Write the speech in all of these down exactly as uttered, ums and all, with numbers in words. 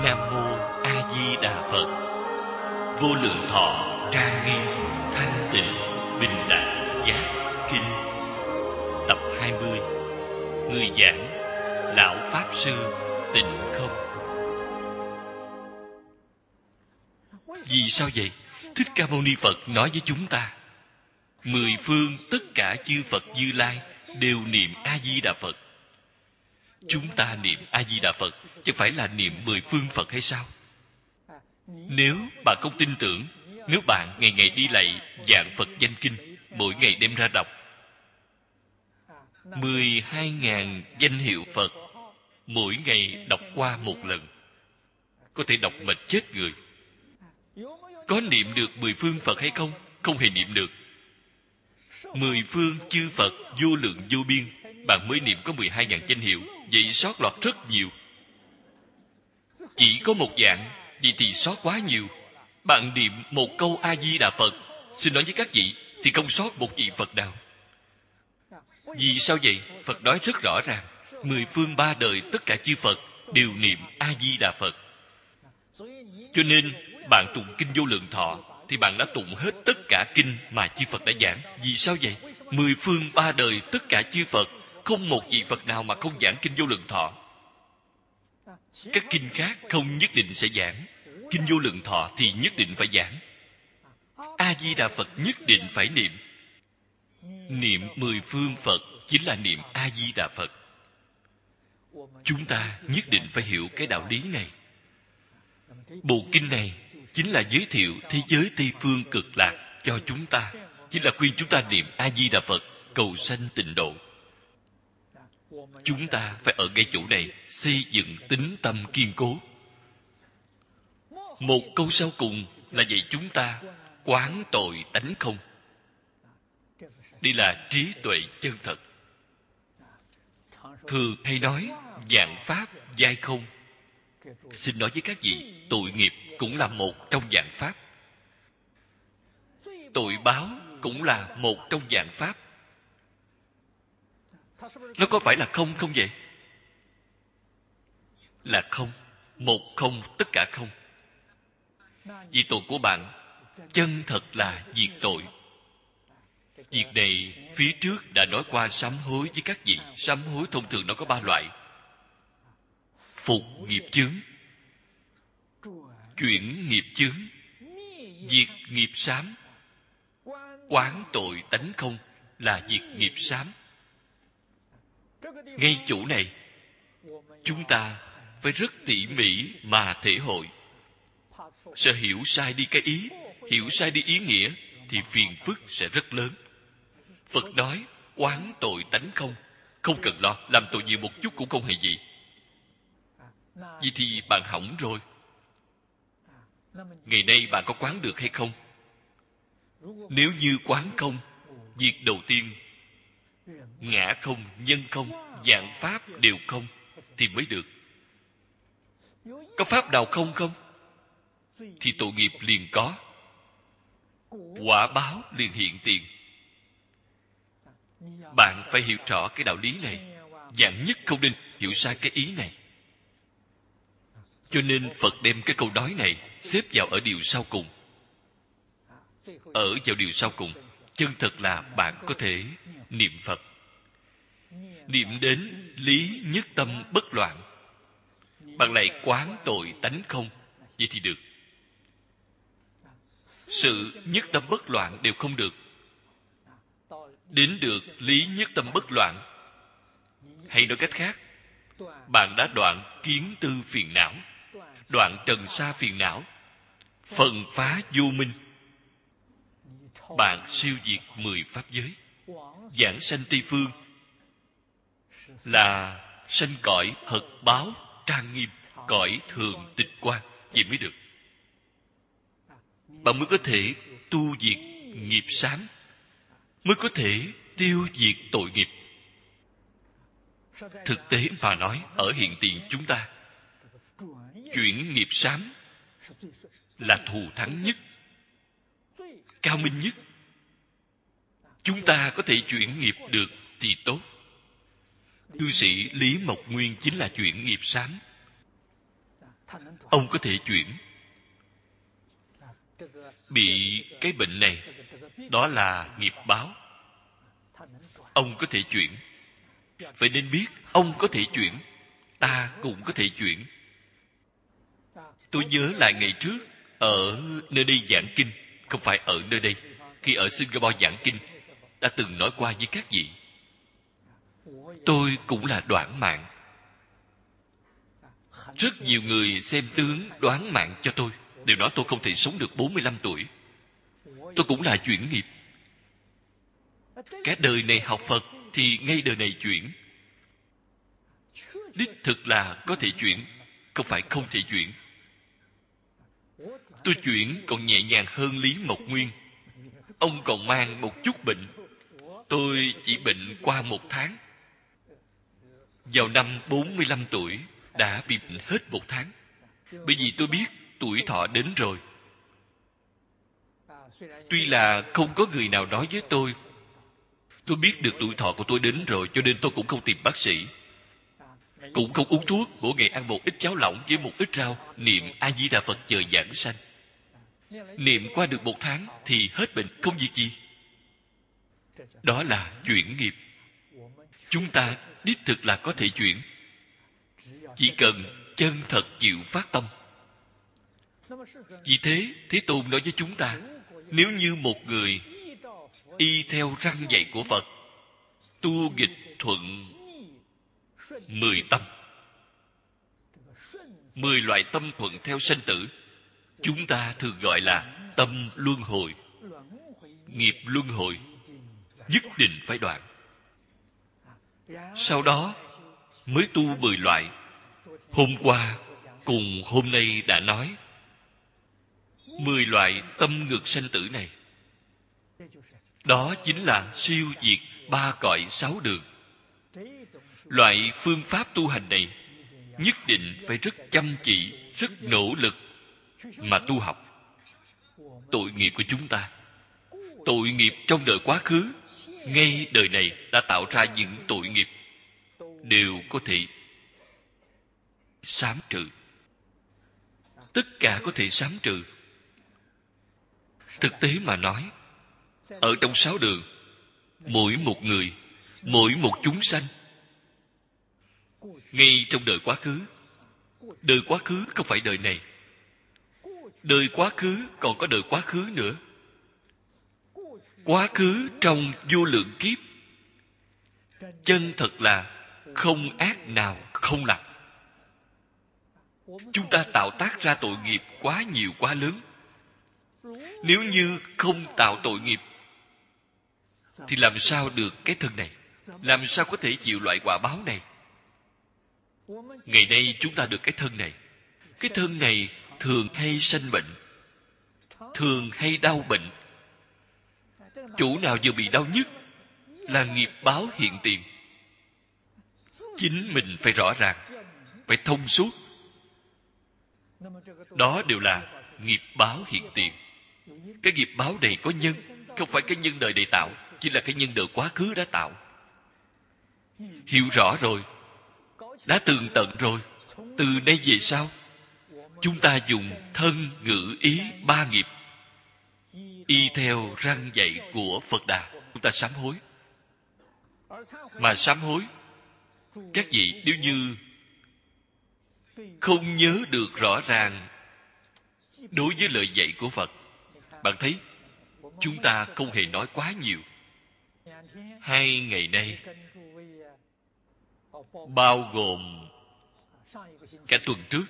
Nam Mô A Di Đà Phật. Vô lượng thọ trang nghiêm thanh tịnh bình đẳng giác kinh. Tập hai mươi. Người giảng Lão Pháp Sư Tịnh Không. Vì sao vậy? Thích Ca Mâu Ni Phật nói với chúng ta, mười phương tất cả chư Phật Như Lai đều niệm A Di Đà Phật. Chúng ta niệm A Di Đà Phật chứ phải là niệm mười phương Phật hay sao? Nếu bạn không tin tưởng, nếu bạn ngày ngày đi lạy vạn Phật danh kinh, mỗi ngày đem ra đọc mười hai ngàn danh hiệu Phật, mỗi ngày đọc qua một lần, có thể đọc mệt chết người. Có niệm được mười phương Phật hay không? Không hề niệm được. Mười phương chư Phật vô lượng vô biên, bạn mới niệm có mười hai ngàn danh hiệu, vậy sót lọt rất nhiều. Chỉ có một dạng, vậy thì sót quá nhiều. Bạn niệm một câu A Di Đà Phật, xin nói với các vị, thì không sót một vị Phật nào. Vì sao vậy? Phật nói rất rõ ràng, mười phương ba đời tất cả chư Phật đều niệm A Di Đà Phật. Cho nên bạn tụng kinh Vô Lượng Thọ thì bạn đã tụng hết tất cả kinh mà chư Phật đã giảng. Vì sao vậy? Mười phương ba đời tất cả chư Phật, không một vị Phật nào mà không giảng kinh Vô Lượng Thọ. Các kinh khác không nhất định sẽ giảng, kinh Vô Lượng Thọ thì nhất định phải giảng. A Di Đà Phật nhất định phải niệm. Niệm mười phương Phật chính là niệm A Di Đà Phật. Chúng ta nhất định phải hiểu cái đạo lý này. Bộ kinh này chính là giới thiệu thế giới Tây phương cực lạc cho chúng ta, chính là khuyên chúng ta niệm A Di Đà Phật cầu sanh tịnh độ. Chúng ta phải ở ngay chỗ này xây dựng tín tâm kiên cố. Một câu sau cùng là dạy chúng ta quán tội tánh không. Đây là trí tuệ chân thật. Thường hay nói vạn pháp giai không. Xin nói với các vị, tội nghiệp cũng là một trong vạn pháp. Tội báo cũng là một trong vạn pháp. Nó có phải là không không vậy? Là không. Một không, tất cả không. Vì tội của bạn chân thật là diệt tội. Việc này phía trước đã nói qua sám hối với các vị. Sám hối thông thường nó có ba loại: phục nghiệp chướng, chuyển nghiệp chướng, diệt nghiệp sám. Quán tội tánh không là diệt nghiệp sám. Ngay chỗ này chúng ta phải rất tỉ mỉ mà thể hội. Sợ hiểu sai đi cái ý, hiểu sai đi ý nghĩa thì phiền phức sẽ rất lớn. Phật nói quán tội tánh không, không cần lo, làm tội nhiều một chút cũng không hề gì. Vậy thì bạn hỏng rồi. Ngày nay bạn có quán được hay không? Nếu như quán không, việc đầu tiên ngã không, nhân không, vạn pháp đều không thì mới được. Có pháp nào không không? Thì tội nghiệp liền có, quả báo liền hiện tiền. Bạn phải hiểu rõ cái đạo lý này. Vạn nhất không nên hiểu sai cái ý này. Cho nên Phật đem cái câu nói này xếp vào ở điều sau cùng. Ở vào điều sau cùng, chân thật là bạn có thể niệm Phật. Niệm đến lý nhất tâm bất loạn. Bạn lại quán tội tánh không, vậy thì được. Sự nhất tâm bất loạn đều không được. Đến được lý nhất tâm bất loạn, hay nói cách khác, bạn đã đoạn kiến tư phiền não, đoạn trần sa phiền não, phần phá vô minh. Bạn siêu diệt mười pháp giới, giảng sanh Tây phương, là sanh cõi Phật báo trang nghiêm, cõi thường tịch quan, vậy mới được. Bạn mới có thể tu diệt nghiệp sám, mới có thể tiêu diệt tội nghiệp. Thực tế mà nói, ở hiện tiền chúng ta, chuyển nghiệp sám là thù thắng nhất, cao minh nhất. Chúng ta có thể chuyển nghiệp được thì tốt. Cư sĩ Lý Mộc Nguyên chính là chuyển nghiệp sám. ông có thể chuyển. Bị cái bệnh này, đó là nghiệp báo. Ông có thể chuyển. Vậy nên biết ông có thể chuyển, ta cũng có thể chuyển. Tôi nhớ lại ngày trước ở nơi đây giảng kinh, không phải ở nơi đây, khi ở Singapore giảng kinh, đã từng nói qua với các vị, tôi cũng là đoản mạng. Rất nhiều người xem tướng đoán mạng cho tôi, đều nói tôi không thể sống được bốn mươi lăm tuổi. Tôi cũng là chuyển nghiệp. Cả đời này học Phật thì ngay đời này chuyển. Đích thực là có thể chuyển, không phải không thể chuyển. Tôi chuyển còn nhẹ nhàng hơn Lý Mộc Nguyên. Ông còn mang một chút bệnh, tôi chỉ bệnh qua một tháng. Vào năm bốn mươi lăm tuổi đã bị bệnh hết một tháng. Bởi vì tôi biết tuổi thọ đến rồi. Tuy là không có người nào nói với tôi, tôi biết được tuổi thọ của tôi đến rồi, cho nên tôi cũng không tìm bác sĩ, cũng không uống thuốc, mỗi ngày ăn một ít cháo lỏng với một ít rau, niệm A Di Đà Phật chờ giảng sanh. Niệm qua được một tháng thì hết bệnh, không việc gì. Đó là chuyển nghiệp. Chúng ta đích thực là có thể chuyển, chỉ cần chân thật chịu phát tâm. Vì thế, Thế Tôn nói với chúng ta, nếu như một người y theo răn dạy của Phật, tu nghịch thuận mười tâm, mười loại tâm thuận theo sanh tử, chúng ta thường gọi là tâm luân hồi. Nghiệp luân hồi nhất định phải đoạn. Sau đó mới tu mười loại. Hôm qua cùng hôm nay đã nói mười loại tâm ngược sanh tử này. Đó chính là siêu diệt ba cõi sáu đường. Loại phương pháp tu hành này nhất định phải rất chăm chỉ, rất nỗ lực mà tu học. Tội nghiệp của chúng ta, tội nghiệp trong đời quá khứ, ngay đời này đã tạo ra những tội nghiệp, đều có thể sám trừ. Tất cả có thể sám trừ. Thực tế mà nói, ở trong sáu đường, mỗi một người, mỗi một chúng sanh, ngay trong đời quá khứ, đời quá khứ không phải đời này, đời quá khứ còn có đời quá khứ nữa. Quá khứ trong vô lượng kiếp, chân thật là không ác nào không làm. Chúng ta tạo tác ra tội nghiệp quá nhiều quá lớn. Nếu như không tạo tội nghiệp thì làm sao được cái thân này? Làm sao có thể chịu loại quả báo này? Ngày nay chúng ta được cái thân này. Cái thân này thường hay sanh bệnh, thường hay đau bệnh. Chỗ nào vừa bị đau nhất là nghiệp báo hiện tiền. Chính mình phải rõ ràng, phải thông suốt. Đó đều là nghiệp báo hiện tiền. Cái nghiệp báo này có nhân, không phải cái nhân đời này tạo, chỉ là cái nhân đời quá khứ đã tạo. Hiểu rõ rồi, đã tường tận rồi, từ đây về sau chúng ta dùng thân ngữ ý ba nghiệp, y theo răn dạy của Phật Đà, chúng ta sám hối. Mà sám hối, các vị nếu như không nhớ được rõ ràng đối với lời dạy của Phật, bạn thấy chúng ta không hề nói quá nhiều. Hai ngày nay, bao gồm cả tuần trước,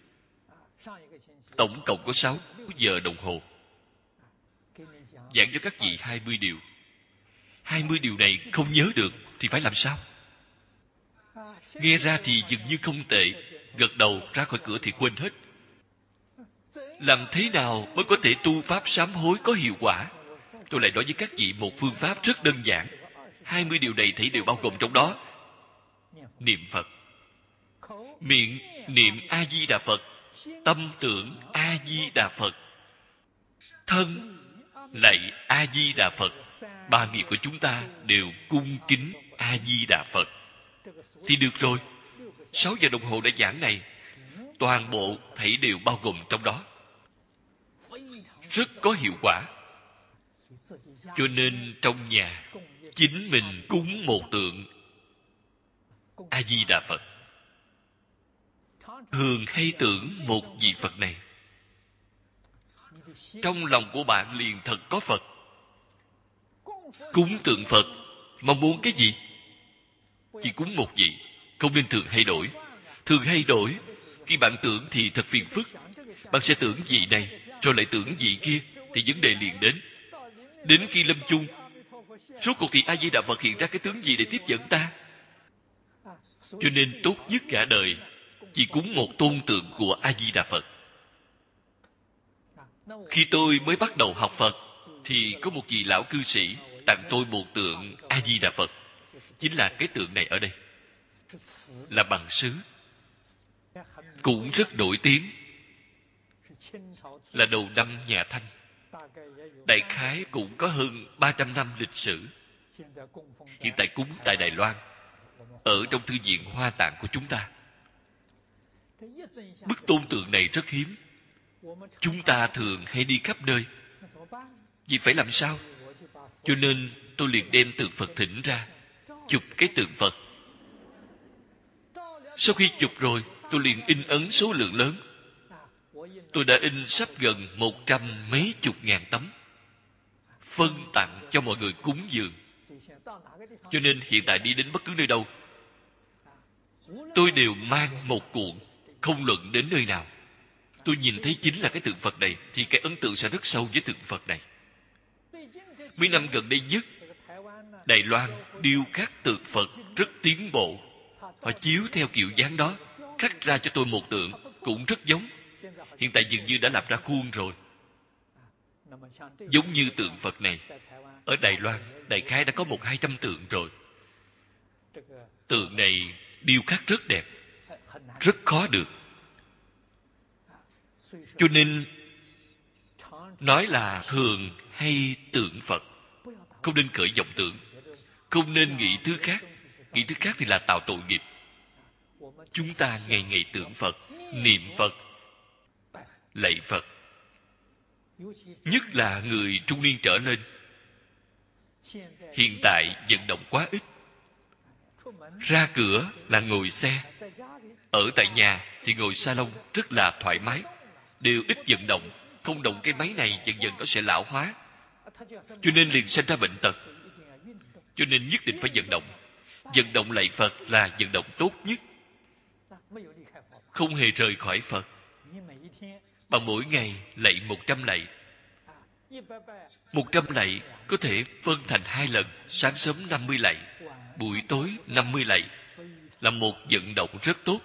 tổng cộng có sáu giờ đồng hồ giảng cho các vị hai mươi điều. Hai mươi điều này không nhớ được thì phải làm sao? Nghe ra thì dường như không tệ, gật đầu ra khỏi cửa thì quên hết. Làm thế nào mới có thể tu pháp sám hối có hiệu quả? Tôi lại nói với các vị một phương pháp rất đơn giản. Hai mươi điều này thấy đều bao gồm trong đó. Niệm Phật, miệng niệm A Di Đà Phật, tâm tưởng A Di Đà Phật, thân lạy A Di Đà Phật. Ba nghiệp của chúng ta đều cung kính A Di Đà Phật thì được rồi. Sáu giờ đồng hồ đã giảng này, toàn bộ thảy đều bao gồm trong đó, rất có hiệu quả. Cho nên trong nhà chính mình cúng một tượng A Di Đà Phật, thường hay tưởng một vị Phật này, trong lòng của bạn liền thật có Phật. Cúng tượng Phật mong muốn cái gì? Chỉ cúng một vị, không nên thường hay đổi. Thường hay đổi, khi bạn tưởng thì thật phiền phức. Bạn sẽ tưởng vị này rồi lại tưởng vị kia, thì vấn đề liền đến. Đến khi lâm chung, rốt cuộc thì A Di Đà Phật hiện ra cái tướng gì để tiếp dẫn ta? Cho nên tốt nhất cả đời chỉ cúng một tôn tượng của A Di Đà Phật. Khi tôi mới bắt đầu học Phật thì có một vị lão cư sĩ tặng tôi một tượng A Di Đà Phật. Chính là cái tượng này ở đây, là bằng sứ, cũng rất nổi tiếng, là đầu năm nhà Thanh, đại khái cũng có hơn ba trăm năm lịch sử. Hiện tại cúng tại Đài Loan, ở trong thư viện Hoa Tạng của chúng ta. Bức tôn tượng này rất hiếm, chúng ta thường hay đi khắp nơi. Vì phải làm sao? Cho nên tôi liền đem tượng Phật thỉnh ra, chụp cái tượng Phật. Sau khi chụp rồi, tôi liền in ấn số lượng lớn. Tôi đã in sắp gần một trăm mấy chục ngàn tấm, phân tặng cho mọi người cúng dường. Cho nên hiện tại đi đến bất cứ nơi đâu, tôi đều mang một cuộn, không luận đến nơi nào. Tôi nhìn thấy chính là cái tượng Phật này, thì cái ấn tượng sẽ rất sâu với tượng Phật này. Mấy năm gần đây nhất, Đài Loan điêu khắc tượng Phật rất tiến bộ. Họ chiếu theo kiểu dáng đó, khắc ra cho tôi một tượng cũng rất giống. Hiện tại dường như đã làm ra khuôn rồi. Giống như tượng Phật này, ở Đài Loan đại khái đã có một hai trăm tượng rồi. Tượng này điêu khắc rất đẹp, rất khó được. Cho nên nói là thường hay tưởng Phật, không nên khởi vọng tưởng, không nên nghĩ thứ khác. Nghĩ thứ khác thì là tạo tội nghiệp. Chúng ta ngày ngày tưởng Phật, niệm Phật, lạy Phật. Nhất là người trung niên trở lên, hiện tại vận động quá ít. Ra cửa là ngồi xe, ở tại nhà thì ngồi salon rất là thoải mái, đều ít vận động. Không động cái máy này dần dần nó sẽ lão hóa, cho nên liền sinh ra bệnh tật. Cho nên nhất định phải vận động. Vận động lạy Phật là vận động tốt nhất, không hề rời khỏi Phật. Bằng mỗi ngày lạy một trăm lạy. Một trăm lạy có thể phân thành hai lần, sáng sớm năm mươi lạy, buổi tối năm mươi lạy, là một vận động rất tốt.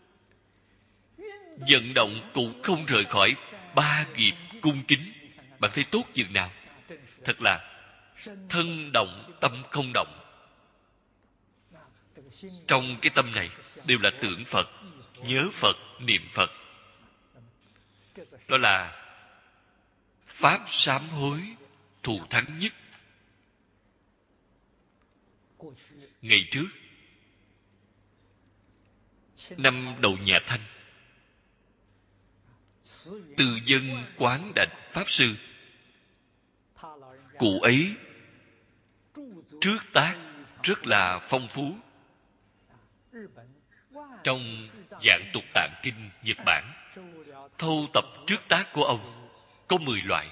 Vận động cũng không rời khỏi ba nghiệp cung kính. Bạn thấy tốt chừng nào? Thật là thân động tâm không động. Trong cái tâm này đều là tưởng Phật, nhớ Phật, niệm Phật. Đó là pháp sám hối thù thắng nhất. Ngày trước, năm đầu nhà Thanh, từ dân Quán Đảnh Pháp Sư, cụ ấy trước tác rất là phong phú. Trong Dạng Tục Tạng Kinh Nhật Bản, thâu tập trước tác của ông có mười loại.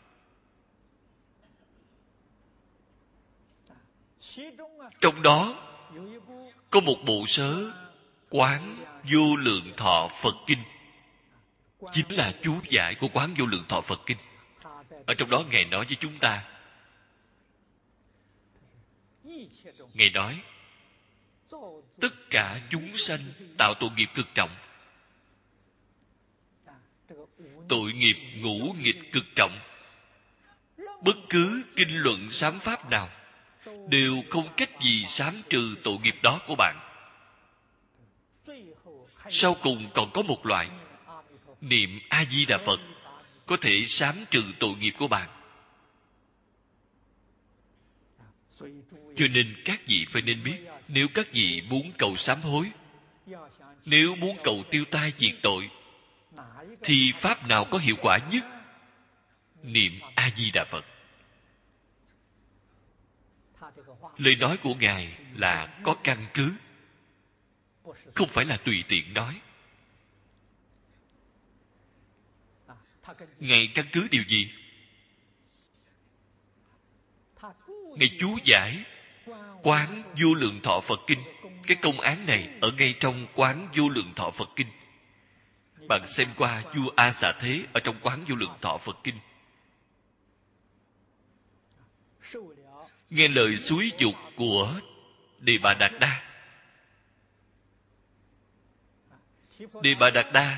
Trong đó có một bộ sớ Quán Vô Lượng Thọ Phật Kinh, chính là chú giải của Quán Vô Lượng Thọ Phật Kinh. Ở trong đó Ngài nói với chúng ta, Ngài nói tất cả chúng sanh tạo tội nghiệp cực trọng. Tội nghiệp ngũ nghịch cực trọng. Bất cứ kinh luận sám pháp nào đều không cách gì sám trừ tội nghiệp đó của bạn. Sau cùng còn có một loại, niệm A Di Đà Phật có thể sám trừ tội nghiệp của bạn. Cho nên các vị phải nên biết, nếu các vị muốn cầu sám hối, Nếu muốn cầu tiêu tai diệt tội, thì pháp nào có hiệu quả nhất? Niệm A Di Đà Phật. Lời nói của Ngài là có căn cứ, không phải là tùy tiện nói. Ngài căn cứ điều gì? Ngài chú giải Quán Vô Lượng Thọ Phật Kinh. Cái công án này ở ngay trong Quán Vô Lượng Thọ Phật Kinh. Bạn xem qua vua A Xà Thế ở trong Quán Vô Lượng Thọ Phật Kinh. Nghe lời xúi dục của Đề Bà Đạt Đa. Đề Bà Đạt Đa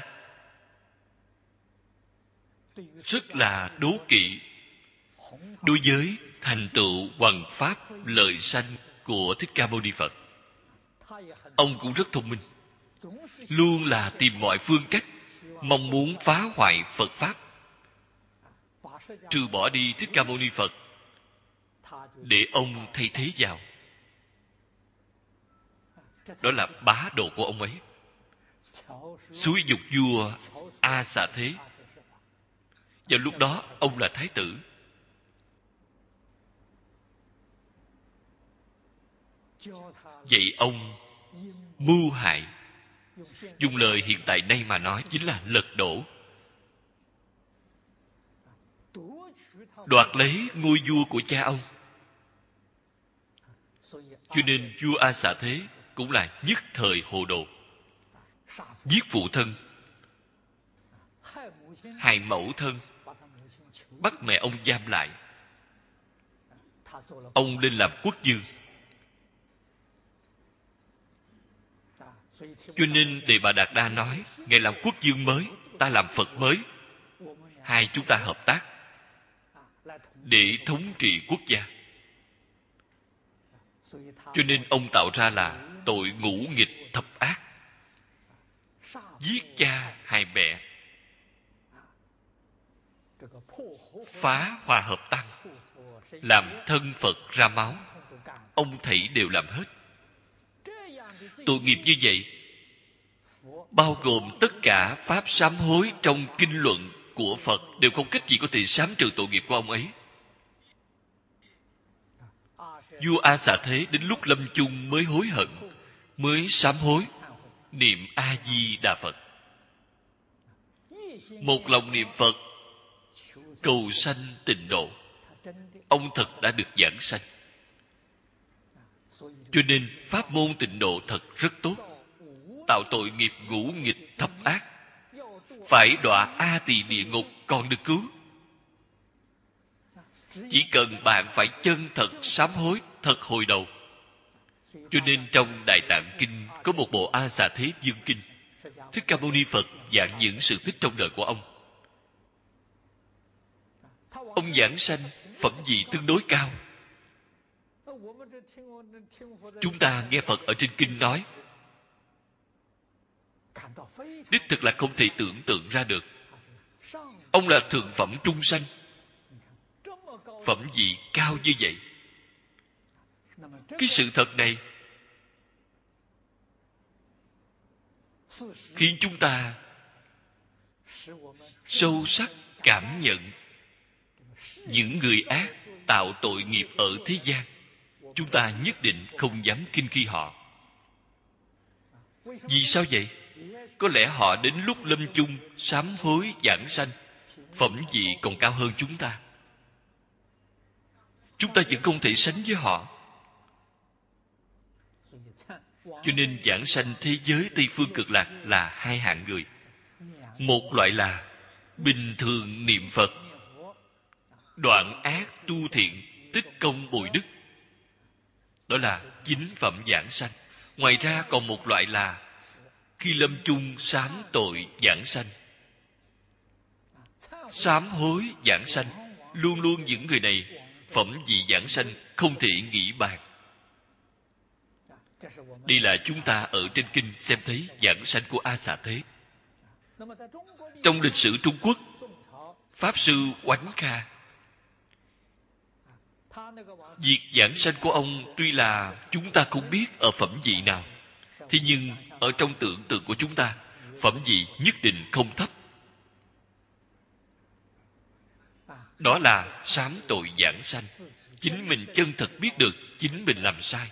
rất là đố kỵ đối với thành tựu hoằng pháp lợi sanh của Thích Ca Mâu Ni Phật. Ông cũng rất thông minh, luôn là tìm mọi phương cách mong muốn phá hoại Phật pháp, trừ bỏ đi Thích Ca Mâu Ni Phật, để ông thay thế vào. Đó là bá độ của ông ấy. Xúi dục vua A Xà Thế. Vào lúc đó ông là thái tử. Vậy ông mưu hại, dùng lời hiện tại đây mà nói chính là lật đổ, đoạt lấy ngôi vua của cha ông. Cho nên vua A Xà Thế cũng là nhất thời hồ đồ, giết phụ thân, hại mẫu thân, bắt mẹ ông giam lại. Ông lên làm quốc vương. Cho nên Đề Bà Đạt Đa nói, Ngài làm quốc vương mới, ta làm Phật mới, hai chúng ta hợp tác để thống trị quốc gia. Cho nên ông tạo ra là tội ngũ nghịch thập ác, giết cha hại mẹ, phá hòa hợp tăng, làm thân Phật ra máu. Ông thảy đều làm hết. Tội nghiệp như vậy bao gồm tất cả pháp sám hối trong kinh luận của Phật đều không cách gì có thể sám trừ tội nghiệp của ông ấy. Vua A Xà Thế đến lúc lâm chung mới hối hận, mới sám hối, niệm A Di Đà Phật. Một lòng niệm Phật, cầu sanh tịnh độ, ông thật đã được giảng sanh. Cho nên pháp môn tịnh độ thật rất tốt. Tạo tội nghiệp ngũ nghịch thập ác, phải đọa A Tỳ địa ngục còn được cứu. Chỉ cần bạn phải chân thật sám hối, thật hồi đầu. Cho nên trong Đại Tạng Kinh có một bộ A Xà Thế Dương Kinh. Thích Ca Mâu Ni Phật giảng những sự tích trong đời của ông. Ông giảng sanh phẩm vị tương đối cao. Chúng ta nghe Phật ở trên kinh nói, đích thực là không thể tưởng tượng ra được. Ông là thượng phẩm trung sanh, phẩm vị cao như vậy. Cái sự thật này khiến chúng ta sâu sắc cảm nhận những người ác tạo tội nghiệp ở thế gian. Chúng ta nhất định không dám khinh khi họ. Vì sao vậy? Có lẽ họ đến lúc lâm chung sám hối giảng sanh, phẩm vị còn cao hơn chúng ta. Chúng ta vẫn không thể sánh với họ. Cho nên giảng sanh thế giới Tây Phương Cực Lạc là hai hạng người. Một loại là bình thường niệm Phật, đoạn ác tu thiện, tích công bồi đức. Đó là chính phẩm giảng sanh. Ngoài ra còn một loại là khi lâm chung sám tội giảng sanh, sám hối giảng sanh. Luôn luôn những người này phẩm vị giảng sanh không thể nghĩ bàn. Đây là chúng ta ở trên kinh xem thấy giảng sanh của A Xà Thế. Trong lịch sử Trung Quốc, Pháp Sư Oánh Kha, việc giảng sanh của ông tuy là chúng ta không biết ở phẩm vị nào, Thế nhưng ở trong tưởng tượng của chúng ta, phẩm vị nhất định không thấp. Đó là sám tội giảng sanh. Chính mình chân thật biết được chính mình làm sai.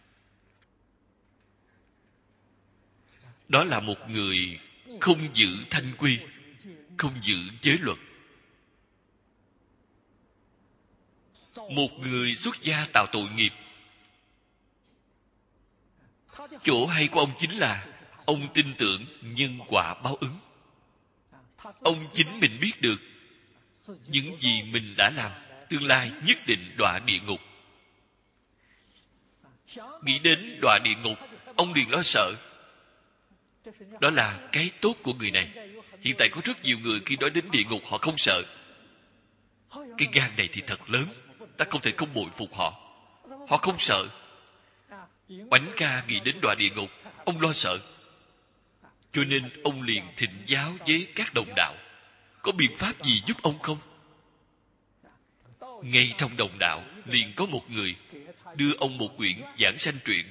Đó là một người không giữ thanh quy, không giữ giới luật. Một người xuất gia tạo tội nghiệp. Chỗ hay của ông chính là ông tin tưởng nhân quả báo ứng. Ông chính mình biết được những gì mình đã làm tương lai nhất định đọa địa ngục. Nghĩ đến đọa địa ngục, ông liền lo sợ. Đó là cái tốt của người này. Hiện tại có rất nhiều người khi nói đến địa ngục họ không sợ. Cái gan này thì thật lớn, ta không thể không bội phục họ. Họ không sợ. Oánh ca nghĩ đến đọa địa ngục, ông lo sợ. Cho nên ông liền thỉnh giáo với các đồng đạo. Có biện pháp gì giúp ông không? Ngay trong đồng đạo liền có một người đưa ông một quyển giảng sanh truyện,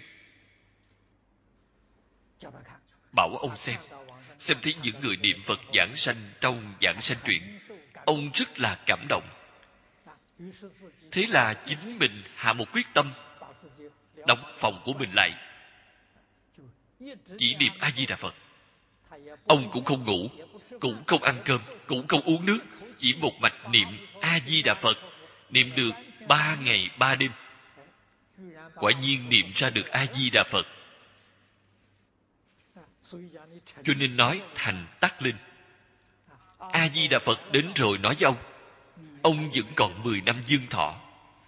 bảo ông xem. Xem thấy những người niệm Phật giảng sanh trong giảng sanh truyện, ông rất là cảm động. Thế là chính mình hạ một quyết tâm, đóng phòng của mình lại, chỉ niệm A Di Đà Phật. Ông cũng không ngủ, cũng không ăn cơm, cũng không uống nước, chỉ một mạch niệm A Di Đà Phật, niệm được ba ngày ba đêm. Quả nhiên niệm ra được A Di Đà Phật. Cho nên nói thành tắc linh. A Di Đà Phật đến rồi nói với ông, ông vẫn còn mười năm dương thọ.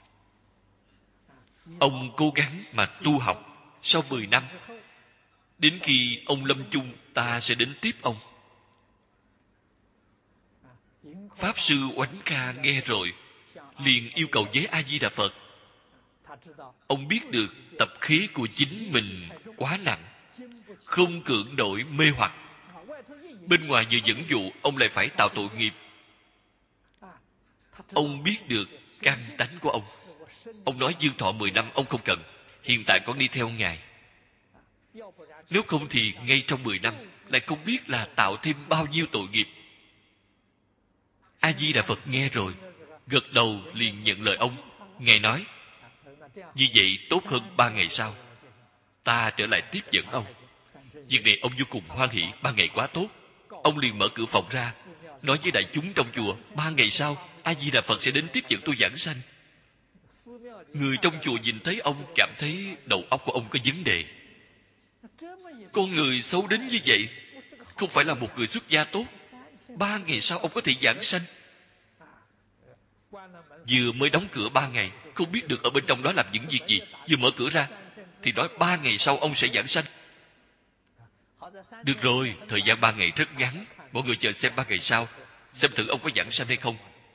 Ông cố gắng mà tu học. Sau mười năm, đến khi ông lâm chung, ta sẽ đến tiếp ông. Pháp sư Oánh Ca nghe rồi liền yêu cầu với A Di Đà Phật. Ông biết được tập khí của chính mình quá nặng, không cưỡng nổi mê hoặc. Bên ngoài vừa dẫn dụ, ông lại phải tạo tội nghiệp. Ông biết được căn tánh của ông. Ông nói dương thọ mười năm ông không cần, hiện tại con đi theo Ngài. Nếu không thì ngay trong mười năm lại không biết là tạo thêm bao nhiêu tội nghiệp. A Di Đà Phật nghe rồi gật đầu liền nhận lời ông. Ngài nói, như vậy tốt hơn ba ngày sau ta trở lại tiếp dẫn ông. Việc này ông vô cùng hoan hỷ. Ba ngày quá tốt. Ông liền mở cửa phòng ra, nói với đại chúng trong chùa, ba ngày sau A Di Đà Phật sẽ đến tiếp dẫn tôi giảng sanh. Người trong chùa nhìn thấy ông cảm thấy đầu óc của ông có vấn đề. Con người xấu đến như vậy, không phải là một người xuất gia tốt. Ba ngày sau ông có thể giảng sanh. Vừa mới đóng cửa ba ngày, không biết được ở bên trong đó làm những việc gì. Vừa mở cửa ra thì nói ba ngày sau ông sẽ giảng sanh. Được rồi, thời gian ba ngày rất ngắn, mọi người chờ xem ba ngày sau, xem thử ông có giảng sanh hay không.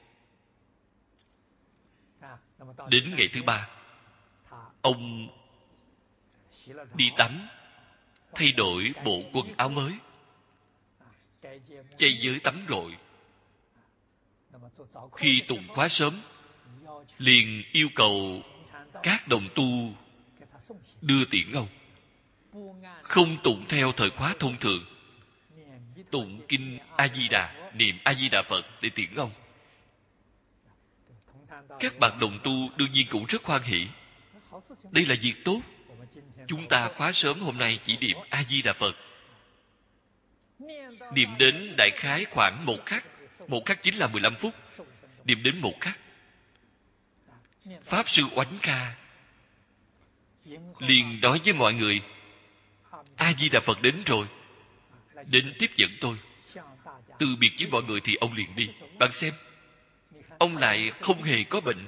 Đến ngày thứ ba, ông đi tắm, thay đổi bộ quần áo mới, chay giới tắm gội. Khi tụng khóa sớm, liền yêu cầu các đồng tu đưa tiễn ông. Không tụng theo thời khóa thông thường, tụng kinh A Di Đà, niệm A Di Đà Phật để tiễn ông. Các bạn đồng tu đương nhiên cũng rất hoan hỷ. Đây là việc tốt. Chúng ta khóa sớm hôm nay chỉ niệm A Di Đà Phật, niệm đến đại khái khoảng một khắc. Một khắc chính là mười lăm phút. Niệm đến một khắc, Pháp sư Oánh Ca liền nói với mọi người, A Di Đà Phật đến rồi, đến tiếp dẫn tôi. Từ biệt với mọi người thì ông liền đi. Bạn xem, ông lại không hề có bệnh.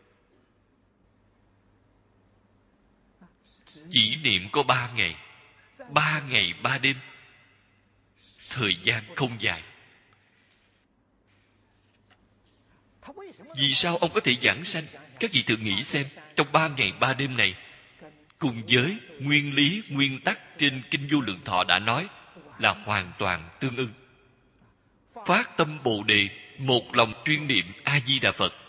Chỉ niệm có ba ngày, ba ngày ba đêm, thời gian không dài. Vì sao ông có thể giảng sanh? Các vị thử nghĩ xem, trong ba ngày ba đêm này, cùng với nguyên lý nguyên tắc trên Kinh Vô Lượng Thọ đã nói là hoàn toàn tương ưng. Phát tâm Bồ Đề, một lòng chuyên niệm A Di Đà Phật,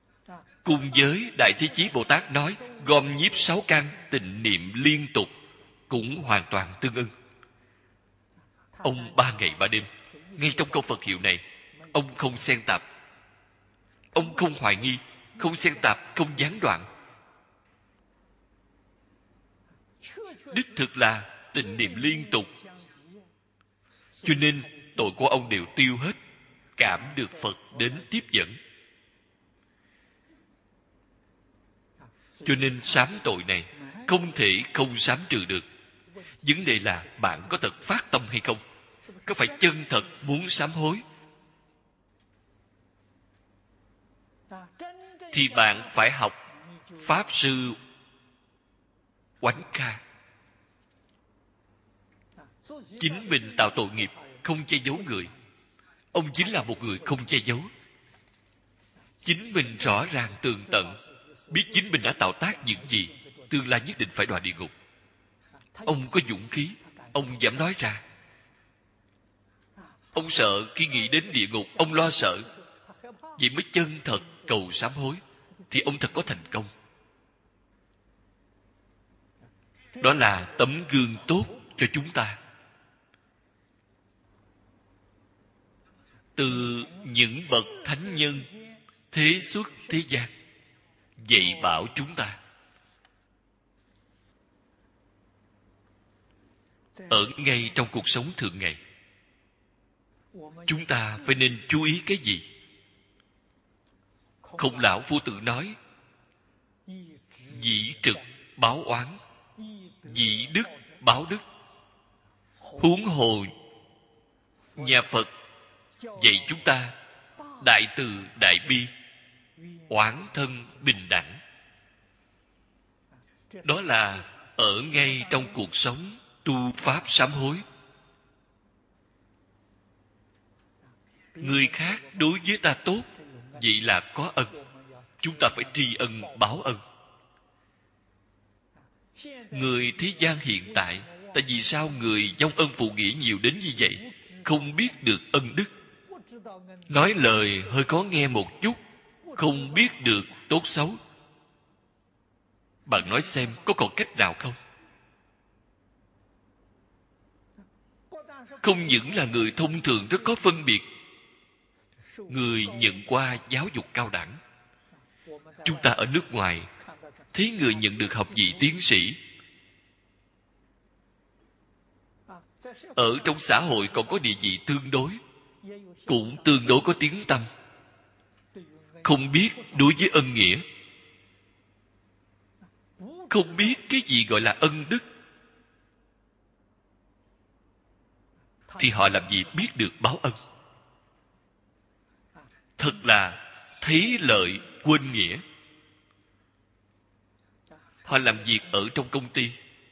cùng với Đại Thế Chí Bồ Tát nói gom nhiếp sáu căn, tịnh niệm liên tục, cũng hoàn toàn tương ưng. Ông ba ngày ba đêm, ngay trong câu Phật hiệu này, ông không xen tạp. Ông không hoài nghi, không xen tạp, không gián đoạn. Đích thực là tịnh niệm liên tục. Cho nên tội của ông đều tiêu hết, cảm được Phật đến tiếp dẫn. Cho nên sám tội này không thể không sám trừ được. Vấn đề là bạn có thật phát tâm hay không, có phải chân thật muốn sám hối, thì bạn phải học Pháp Sư Oánh Kha. Chính mình tạo tội nghiệp, không che giấu người. Ông chính là một người không che giấu. Chính mình rõ ràng tường tận, biết chính mình đã tạo tác những gì, tương lai nhất định phải đọa địa ngục. Ông có dũng khí, ông dám nói ra. Ông sợ khi nghĩ đến địa ngục, ông lo sợ. Vậy mới chân thật cầu sám hối, thì ông thật có thành công. Đó là tấm gương tốt cho chúng ta. Từ những bậc thánh nhân thế xuất thế gian dạy bảo chúng ta. Ở ngay trong cuộc sống thường ngày, chúng ta phải nên chú ý cái gì? Khổng lão Phu Tử nói, dĩ trực báo oán, dĩ đức báo đức. Huống hồ nhà Phật dạy chúng ta đại từ đại bi, oán thân bình đẳng. Đó là ở ngay trong cuộc sống tu pháp sám hối. Người khác đối với ta tốt, vậy là có ân. Chúng ta phải tri ân báo ân. Người thế gian hiện tại, tại vì sao người vong ân phụ nghĩa nhiều đến như vậy? Không biết được ân đức. Nói lời hơi có nghe một chút, không biết được tốt xấu. Bạn nói xem có còn cách nào không? Không những là người thông thường rất có phân biệt, người nhận qua giáo dục cao đẳng. Chúng ta ở nước ngoài thấy người nhận được học vị tiến sĩ, ở trong xã hội còn có địa vị tương đối, cũng tương đối có tiếng tăm. Không biết đối với ân nghĩa, không biết cái gì gọi là ân đức, thì họ làm gì biết được báo ân? Thật là thấy lợi quên nghĩa. Họ làm việc ở trong công ty,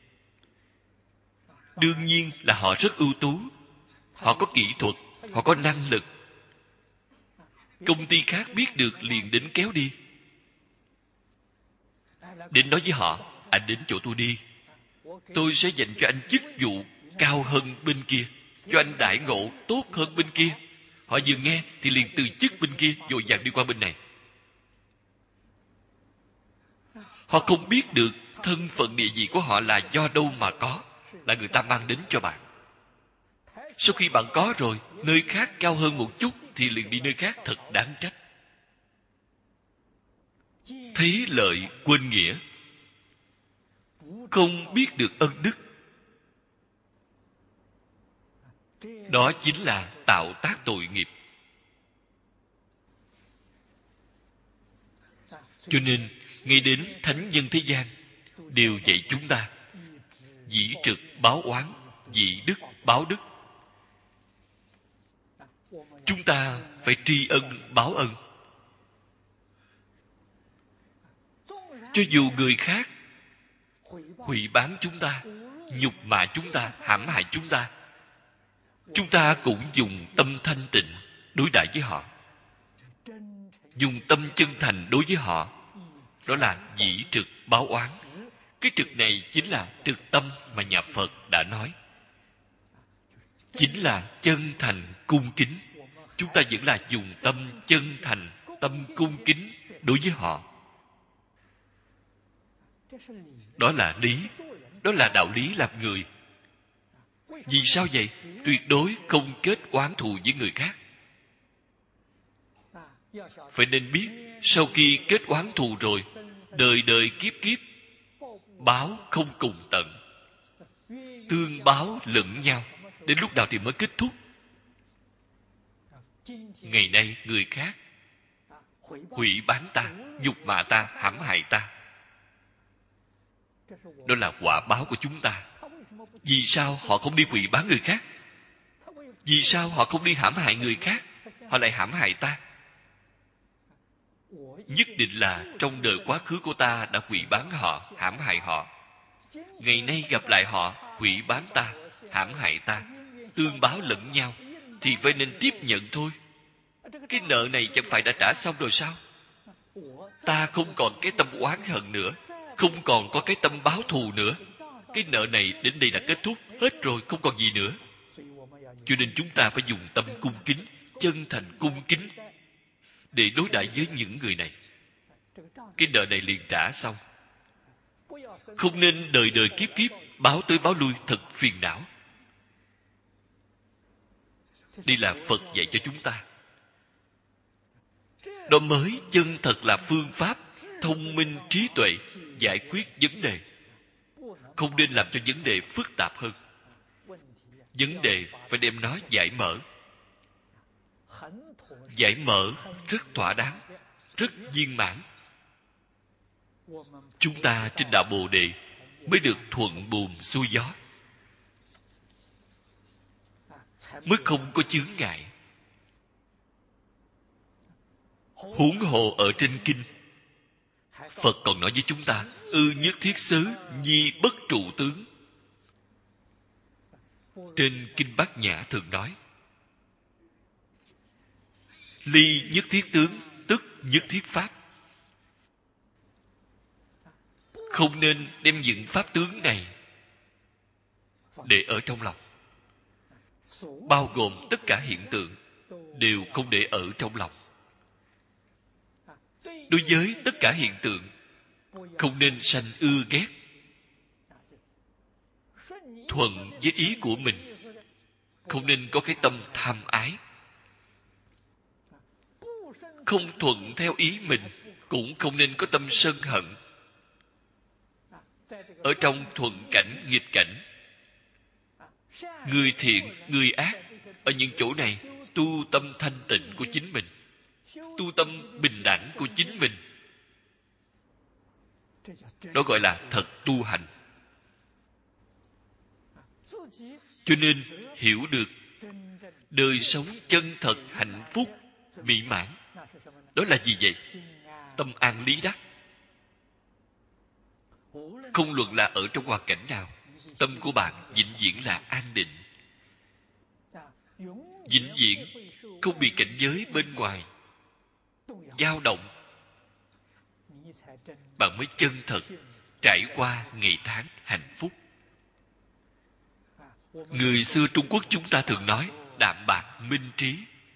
đương nhiên là họ rất ưu tú, họ có kỹ thuật, họ có năng lực. Công ty khác biết được liền đến kéo đi, đến nói với họ, anh đến chỗ tôi đi, tôi sẽ dành cho anh chức vụ cao hơn bên kia, cho anh đãi ngộ tốt hơn bên kia. Họ vừa nghe thì liền từ chức bên kia vội vàng đi qua bên này. Họ không biết được thân phận địa vị của họ là do đâu mà có, là người ta mang đến cho bạn. Sau khi bạn có rồi, nơi khác cao hơn một chút thì liền đi nơi khác, thật đáng trách. Thấy lợi quên nghĩa, không biết được ân đức, đó chính là tạo tác tội nghiệp. Cho nên ngay đến thánh nhân thế gian đều dạy chúng ta dĩ trực báo oán, dĩ đức báo đức. Chúng ta phải tri ân báo ân. Cho dù người khác hủy báng chúng ta, nhục mạ chúng ta, hãm hại chúng ta, chúng ta cũng dùng tâm thanh tịnh đối đãi với họ, dùng tâm chân thành đối với họ. Đó là dĩ trực báo oán. Cái trực này chính là trực tâm mà nhà Phật đã nói, chính là chân thành cung kính. Chúng ta vẫn là dùng tâm chân thành, tâm cung kính đối với họ. Đó là lý, đó là đạo lý làm người. Vì sao vậy? Tuyệt đối không kết oán thù với người khác. Phải nên biết, sau khi kết oán thù rồi, đời đời kiếp kiếp báo không cùng tận, tương báo lẫn nhau. Đến lúc nào thì mới kết thúc? Ngày nay người khác hủy bán ta, nhục mạ ta, hãm hại ta, đó là quả báo của chúng ta. Vì sao họ không đi hủy bán người khác? Vì sao họ không đi hãm hại người khác? Họ lại hãm hại ta. Nhất định là trong đời quá khứ của ta đã hủy bán họ, hãm hại họ. Ngày nay gặp lại họ, hủy bán ta, hãm hại ta, tương báo lẫn nhau, thì phải nên tiếp nhận thôi. Cái nợ này chẳng phải đã trả xong rồi sao? Ta không còn cái tâm oán hận nữa, không còn có cái tâm báo thù nữa. Cái nợ này đến đây là kết thúc, hết rồi, không còn gì nữa. Cho nên chúng ta phải dùng tâm cung kính, chân thành cung kính để đối đãi với những người này. Cái nợ này liền trả xong. Không nên đời đời kiếp kiếp báo tới báo lui, thật phiền não. Đây là Phật dạy cho chúng ta. Đó mới chân thật là phương pháp thông minh trí tuệ giải quyết vấn đề. Không nên làm cho vấn đề phức tạp hơn. Vấn đề phải đem nó giải mở. Giải mở rất thỏa đáng, rất viên mãn. Chúng ta trên đạo Bồ Đề mới được thuận buồm xuôi gió, mới không có chướng ngại. Huống hồ ở trên kinh, Phật còn nói với chúng ta: ư nhất thiết xứ, nhi bất trụ tướng. Trên kinh Bát Nhã thường nói: ly nhất thiết tướng, tức nhất thiết pháp. Không nên đem những pháp tướng này để ở trong lòng. Bao gồm tất cả hiện tượng đều không để ở trong lòng. Đối với tất cả hiện tượng không nên sanh ưa ghét. Thuận với ý của mình, không nên có cái tâm tham ái. Không thuận theo ý mình, cũng không nên có tâm sân hận. Ở trong thuận cảnh, nghịch cảnh, người thiện, người ác, ở những chỗ này tu tâm thanh tịnh của chính mình, tu tâm bình đẳng của chính mình. Đó gọi là thật tu hành. Cho nên hiểu được đời sống chân thật, hạnh phúc, mỹ mãn, đó là gì vậy? Tâm an lý đắc. Không luận là ở trong hoàn cảnh nào, tâm của bạn vĩnh viễn là an định, vĩnh viễn không bị cảnh giới bên ngoài dao động. Bạn mới chân thật trải qua ngày tháng hạnh phúc. Người xưa Trung Quốc chúng ta thường nói đạm bạc minh trí.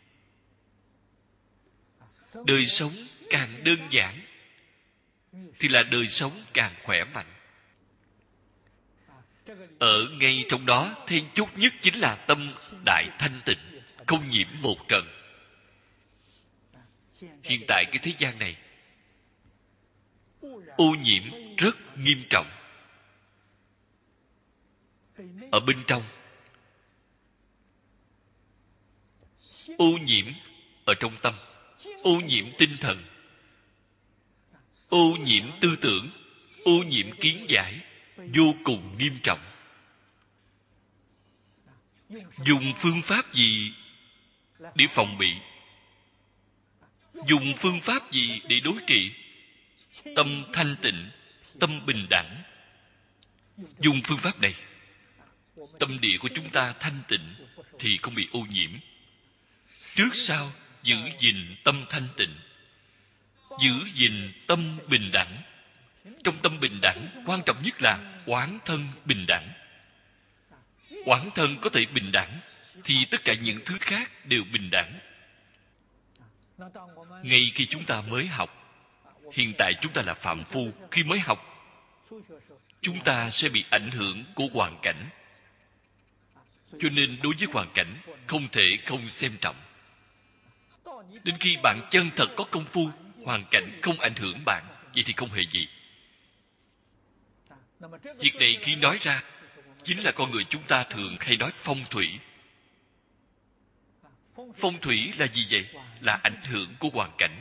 Đời sống càng đơn giản thì là đời sống càng khỏe mạnh. Ở ngay trong đó then chốt nhất chính là tâm đại thanh tịnh, không nhiễm một trần. Hiện tại cái thế gian này ô nhiễm rất nghiêm trọng. Ở bên trong ô nhiễm ở trong tâm, ô nhiễm tinh thần, ô nhiễm tư tưởng, ô nhiễm kiến giải, vô cùng nghiêm trọng. Dùng phương pháp gì để phòng bị? Dùng phương pháp gì để đối trị? Tâm thanh tịnh, tâm bình đẳng. Dùng phương pháp này, tâm địa của chúng ta thanh tịnh thì không bị ô nhiễm. Trước sau giữ gìn tâm thanh tịnh, giữ gìn tâm bình đẳng. Trong tâm bình đẳng, quan trọng nhất là oán thân bình đẳng. Oán thân có thể bình đẳng thì tất cả những thứ khác đều bình đẳng. Ngay khi chúng ta mới học, hiện tại chúng ta là phạm phu, khi mới học chúng ta sẽ bị ảnh hưởng của hoàn cảnh. Cho nên đối với hoàn cảnh không thể không xem trọng. Đến khi bạn chân thật có công phu, hoàn cảnh không ảnh hưởng bạn, vậy thì không hề gì. Việc này khi nói ra, chính là con người chúng ta thường hay nói phong thủy. Phong thủy là gì vậy? Là ảnh hưởng của hoàn cảnh.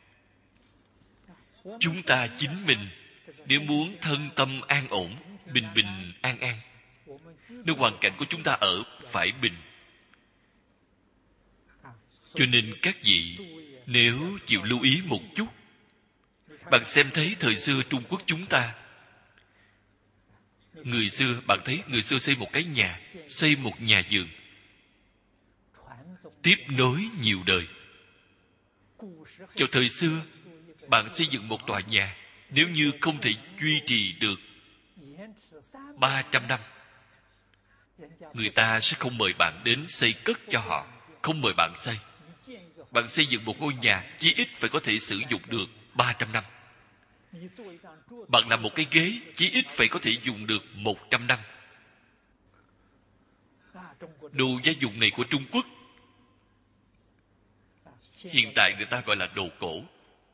Chúng ta chính mình, nếu muốn thân tâm an ổn, bình bình an an, nếu hoàn cảnh của chúng ta ở phải bình. Cho nên các vị, nếu chịu lưu ý một chút, bạn xem thấy thời xưa Trung Quốc chúng ta, người xưa, bạn thấy người xưa xây một cái nhà, xây một nhà vườn, tiếp nối nhiều đời. Cho thời xưa, bạn xây dựng một tòa nhà, nếu như không thể duy trì được ba trăm năm, người ta sẽ không mời bạn đến xây cất cho họ, không mời bạn xây. Bạn xây dựng một ngôi nhà, chí ít phải có thể sử dụng được ba trăm năm. Bạn làm một cái ghế, chí ít phải có thể dùng được một trăm năm. Đồ gia dụng này của Trung Quốc, hiện tại người ta gọi là đồ cổ.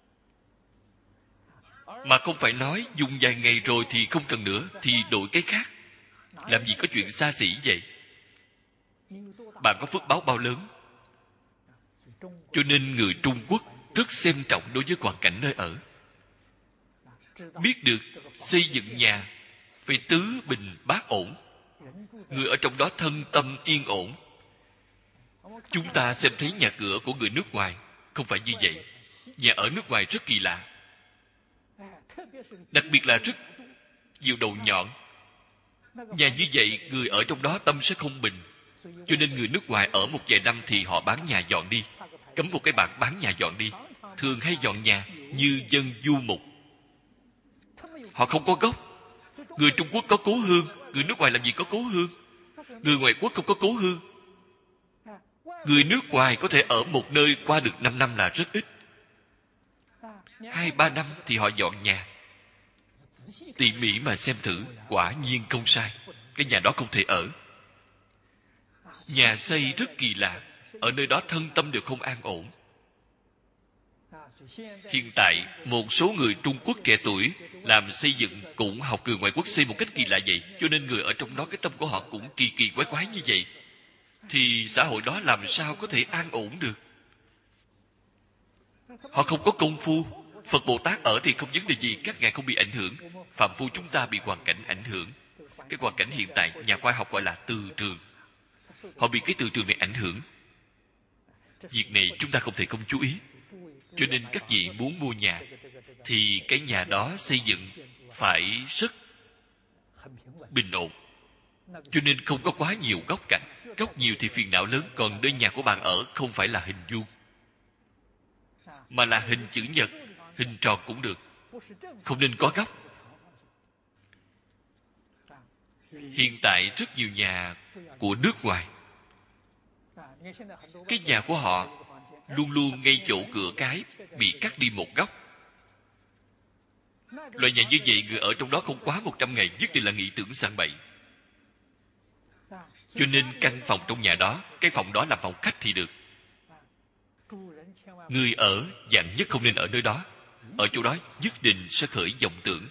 Mà không phải nói dùng vài ngày rồi thì không cần nữa, thì đổi cái khác. Làm gì có chuyện xa xỉ vậy? Bạn có phước báo bao lớn? Cho nên người Trung Quốc rất xem trọng đối với hoàn cảnh nơi ở. Biết được xây dựng nhà phải tứ bình bát ổn, người ở trong đó thân tâm yên ổn. Chúng ta xem thấy nhà cửa của người nước ngoài không phải như vậy. Nhà ở nước ngoài rất kỳ lạ, đặc biệt là rất nhiều đầu nhọn. Nhà như vậy, người ở trong đó tâm sẽ không bình. Cho nên người nước ngoài ở một vài năm thì họ bán nhà dọn đi, cấm một cái bảng bán nhà dọn đi. Thường hay dọn nhà như dân du mục. Họ không có gốc. Người Trung Quốc có cố hương, người nước ngoài làm gì có cố hương? Người ngoại quốc không có cố hương. Người nước ngoài có thể ở một nơi qua được năm năm là rất ít. Hai ba năm thì họ dọn nhà. Tỉ mỉ mà xem thử, quả nhiên không sai. Cái nhà đó không thể ở. Nhà xây rất kỳ lạ, ở nơi đó thân tâm đều không an ổn. Hiện tại, một số người Trung Quốc trẻ tuổi làm xây dựng cũng học người ngoại quốc xây một cách kỳ lạ vậy. Cho nên người ở trong đó cái tâm của họ cũng kỳ kỳ quái quái như vậy. Thì xã hội đó làm sao có thể an ổn được? Họ không có công phu. Phật Bồ Tát ở thì không vấn đề gì, các ngài không bị ảnh hưởng. Phạm phu chúng ta bị hoàn cảnh ảnh hưởng. Cái hoàn cảnh hiện tại nhà khoa học gọi là từ trường. Họ bị cái từ trường này ảnh hưởng. Việc này chúng ta không thể không chú ý. Cho nên các vị muốn mua nhà thì cái nhà đó xây dựng phải rất bình ổn. Cho nên không có quá nhiều góc cạnh. Góc nhiều thì phiền não lớn. Còn nơi nhà của bạn ở không phải là hình vuông, mà là hình chữ nhật, hình tròn cũng được, không nên có góc. Hiện tại rất nhiều nhà của nước ngoài, cái nhà của họ luôn luôn ngay chỗ cửa cái bị cắt đi một góc. Loại nhà như vậy, người ở trong đó không quá một trăm ngày nhất định là nghĩ tưởng sang bậy. Cho nên căn phòng trong nhà đó, cái phòng đó làm phòng khách thì được. Người ở dặn nhất không nên ở nơi đó. Ở chỗ đó nhất định sẽ khởi vọng tưởng.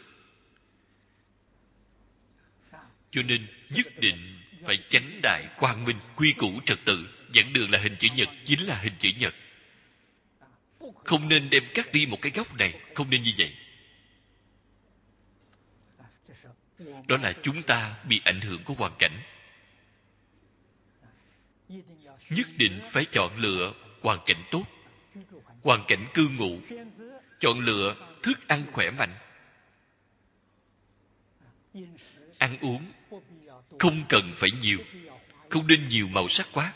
Cho nên nhất định phải chánh đại quang minh, quy củ trật tự. Dẫn đường là hình chữ nhật, chính là hình chữ nhật. Không nên đem cắt đi một cái góc này, không nên như vậy. Đó là chúng ta bị ảnh hưởng của hoàn cảnh. Nhất định phải chọn lựa hoàn cảnh tốt, hoàn cảnh cư ngụ, chọn lựa thức ăn khỏe mạnh. Ăn uống không cần phải nhiều, không nên nhiều màu sắc quá,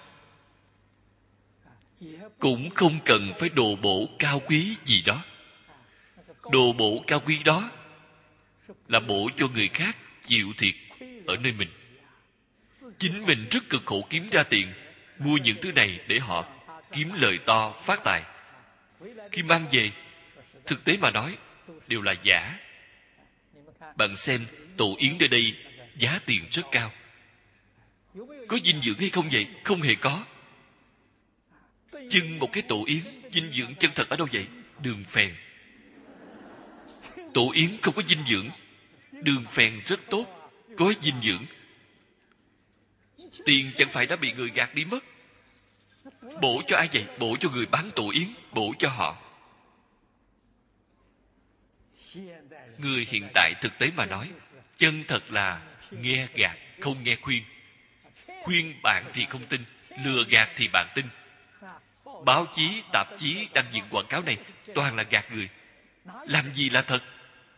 cũng không cần phải đồ bổ cao quý gì đó. Đồ bổ cao quý đó là bổ cho người khác chịu thiệt ở nơi mình. Chính mình rất cực khổ kiếm ra tiền mua những thứ này để họ kiếm lời to phát tài. Khi mang về, thực tế mà nói đều là giả. Bạn xem tổ yến nơi đây giá tiền rất cao. Có dinh dưỡng hay không vậy? Không hề có. Chân một cái tổ yến, dinh dưỡng chân thật ở đâu vậy? Đường phèn. Tổ yến không có dinh dưỡng, đường phèn rất tốt, có dinh dưỡng. Tiền chẳng phải đã bị người gạt đi mất. Bổ cho ai vậy? Bổ cho người bán tổ yến, bổ cho họ. Người hiện tại thực tế mà nói, chân thật là nghe gạt, không nghe khuyên. Khuyên bạn thì không tin, lừa gạt thì bạn tin. Báo chí, tạp chí đăng những quảng cáo này toàn là gạt người. Làm gì là thật?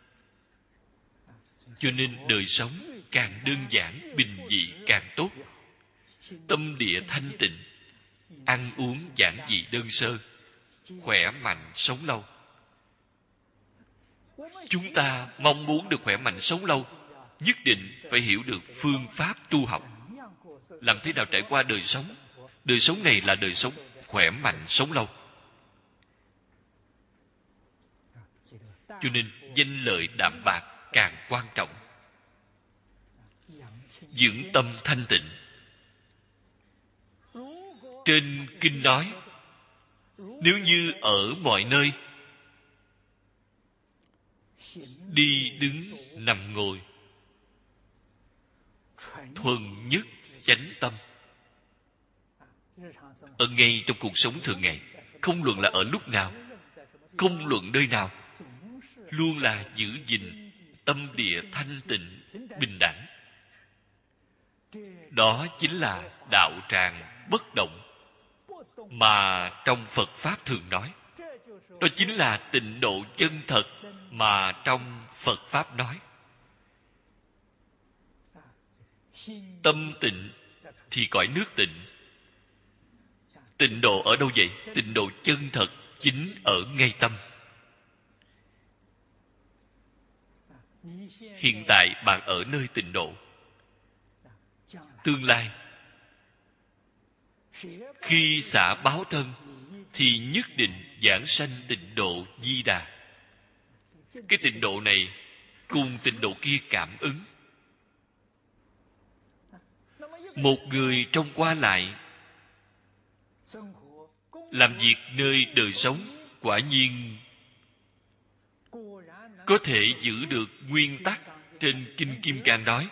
Cho nên đời sống càng đơn giản, bình dị càng tốt. Tâm địa thanh tịnh, ăn uống giản dị đơn sơ, khỏe mạnh sống lâu. Chúng ta mong muốn được khỏe mạnh sống lâu, nhất định phải hiểu được phương pháp tu học. Làm thế nào trải qua đời sống? Đời sống này là đời sống khỏe mạnh sống lâu. Cho nên danh lợi đạm bạc càng quan trọng. Dưỡng tâm thanh tịnh. Trên kinh nói, nếu như ở mọi nơi, đi đứng nằm ngồi, thuần nhất chánh tâm. Ở ngay trong cuộc sống thường ngày, không luận là ở lúc nào, không luận nơi nào, luôn là giữ gìn tâm địa thanh tịnh, bình đẳng. Đó chính là đạo tràng bất động mà trong Phật Pháp thường nói. Đó chính là tịnh độ chân thật mà trong Phật Pháp nói. Tâm tịnh thì cõi nước tịnh. Tịnh độ ở đâu vậy? Tịnh độ chân thật chính ở ngay tâm. Hiện tại bạn ở nơi tịnh độ. Tương lai khi xả báo thân thì nhất định giảng sanh tịnh độ Di Đà. Cái tịnh độ này cùng tịnh độ kia cảm ứng. Một người trong qua lại làm việc nơi đời sống, quả nhiên có thể giữ được nguyên tắc trên Kinh Kim Cang nói: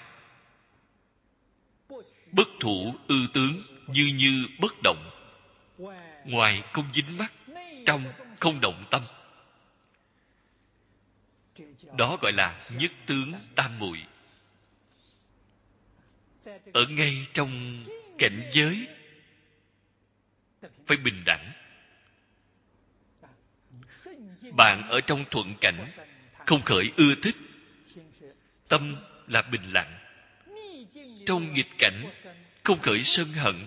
bất thủ ư tướng, như như bất động. Ngoài không dính mắt, trong không động tâm. Đó gọi là nhất tướng tam muội. Ở ngay trong cảnh giới phải bình đẳng. Bạn ở trong thuận cảnh, không khởi ưa thích, tâm là bình lặng. Trong nghịch cảnh, không khởi sân hận.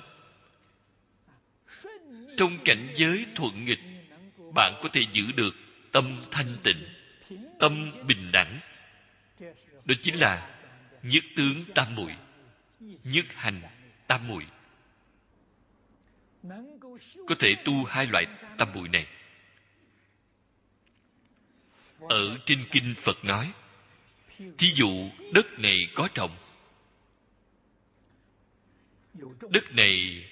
Trong cảnh giới thuận nghịch, bạn có thể giữ được tâm thanh tịnh, tâm bình đẳng. Đó chính là nhất tướng tam muội, nhất hành tam muội. Có thể tu hai loại tam muội này. Ở trên kinh Phật nói, thí dụ đất này có trồng, đất này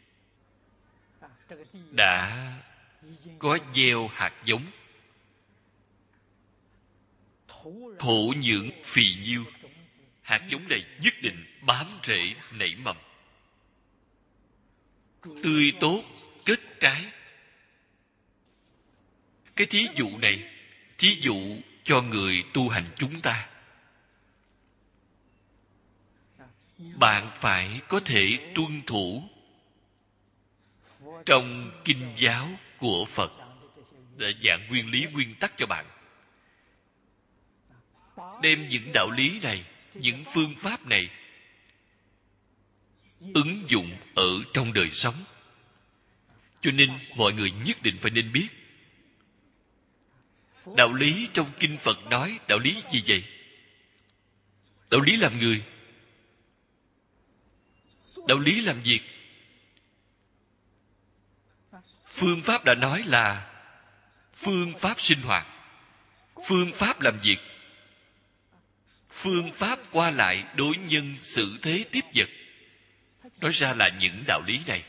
đã có gieo hạt giống, thổ nhưỡng phì nhiêu, hạt giống này nhất định bám rễ nảy mầm, tươi tốt kết trái. Cái thí dụ này, thí dụ cho người tu hành chúng ta. Bạn phải có thể tuân thủ trong kinh giáo của Phật để giảng nguyên lý nguyên tắc cho bạn. Đem những đạo lý này, những phương pháp này ứng dụng ở trong đời sống. Cho nên mọi người nhất định phải nên biết. Đạo lý trong kinh Phật nói, đạo lý gì vậy? Đạo lý làm người, đạo lý làm việc. Phương pháp đã nói là phương pháp sinh hoạt, phương pháp làm việc. phương pháp qua lại đối nhân xử thế tiếp vật. Nói ra là những đạo lý này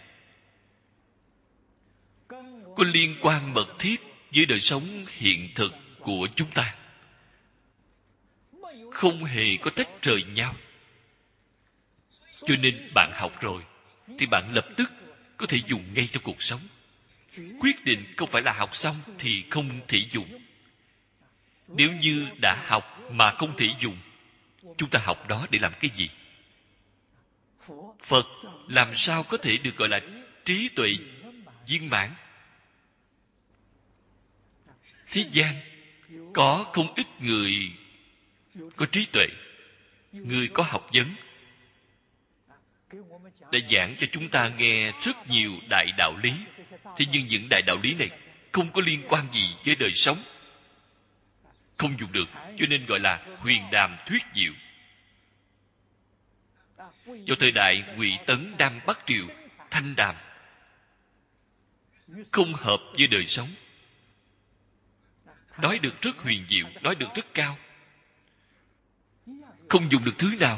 có liên quan mật thiết với đời sống hiện thực của chúng ta, không hề có tách rời nhau. Cho nên bạn học rồi thì bạn lập tức có thể dùng ngay trong cuộc sống. Quyết định không phải là học xong thì không thể dùng. Nếu như đã học mà không thể dùng, chúng ta học đó để làm cái gì? Phật làm sao có thể được gọi là trí tuệ viên mãn? Thế gian có không ít người có trí tuệ, người có học vấn, đã giảng cho chúng ta nghe rất nhiều đại đạo lý. Thế nhưng những đại đạo lý này không có liên quan gì với đời sống, không dùng được, cho nên gọi là huyền đàm thuyết diệu. Cho thời đại Ngụy Tấn đang Bắc Triều, thanh đàm không hợp với đời sống, nói được rất huyền diệu, nói được rất cao, không dùng được thứ nào.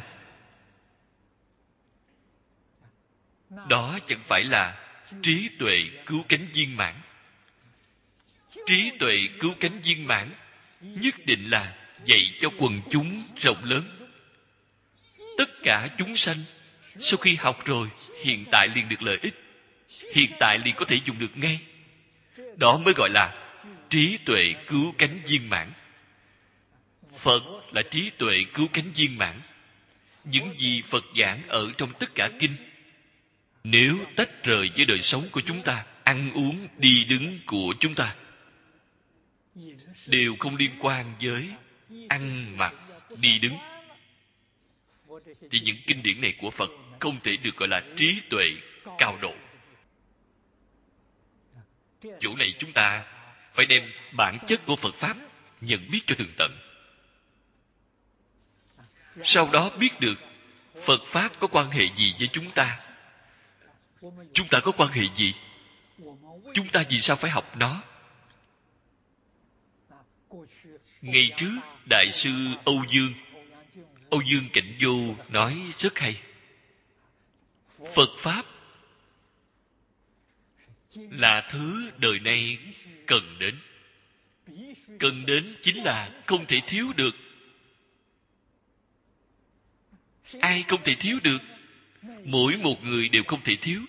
Đó chẳng phải là trí tuệ cứu cánh viên mãn. Trí tuệ cứu cánh viên mãn nhất định là dạy cho quần chúng rộng lớn. Tất cả chúng sanh sau khi học rồi, hiện tại liền được lợi ích, hiện tại liền có thể dùng được ngay. Đó mới gọi là trí tuệ cứu cánh viên mãn. Phật là trí tuệ cứu cánh viên mãn. Những gì Phật giảng ở trong tất cả kinh, nếu tách rời với đời sống của chúng ta, ăn uống đi đứng của chúng ta, đều không liên quan với ăn mặc đi đứng, thì những kinh điển này của Phật không thể được gọi là trí tuệ cao độ. Chỗ này chúng ta phải đem bản chất của Phật Pháp nhận biết cho tường tận. Sau đó biết được Phật Pháp có quan hệ gì với chúng ta. Chúng ta có quan hệ gì? Chúng ta vì sao phải học nó? Ngày trước, Đại sư Âu Dương, Âu Dương Cảnh Vô nói rất hay. Phật Pháp là thứ đời nay cần đến. Cần đến chính là không thể thiếu được. Ai không thể thiếu được? Mỗi một người đều không thể thiếu.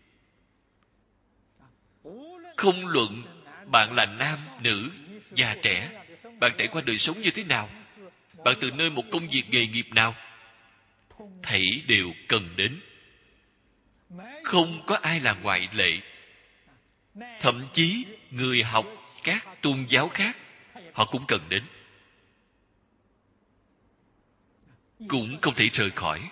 Không luận bạn là nam, nữ, già, trẻ, bạn trải qua đời sống như thế nào, bạn từ nơi một công việc nghề nghiệp nào, thảy đều cần đến. Không có ai là ngoại lệ. Thậm chí người học các tôn giáo khác, họ cũng cần đến, cũng không thể rời khỏi.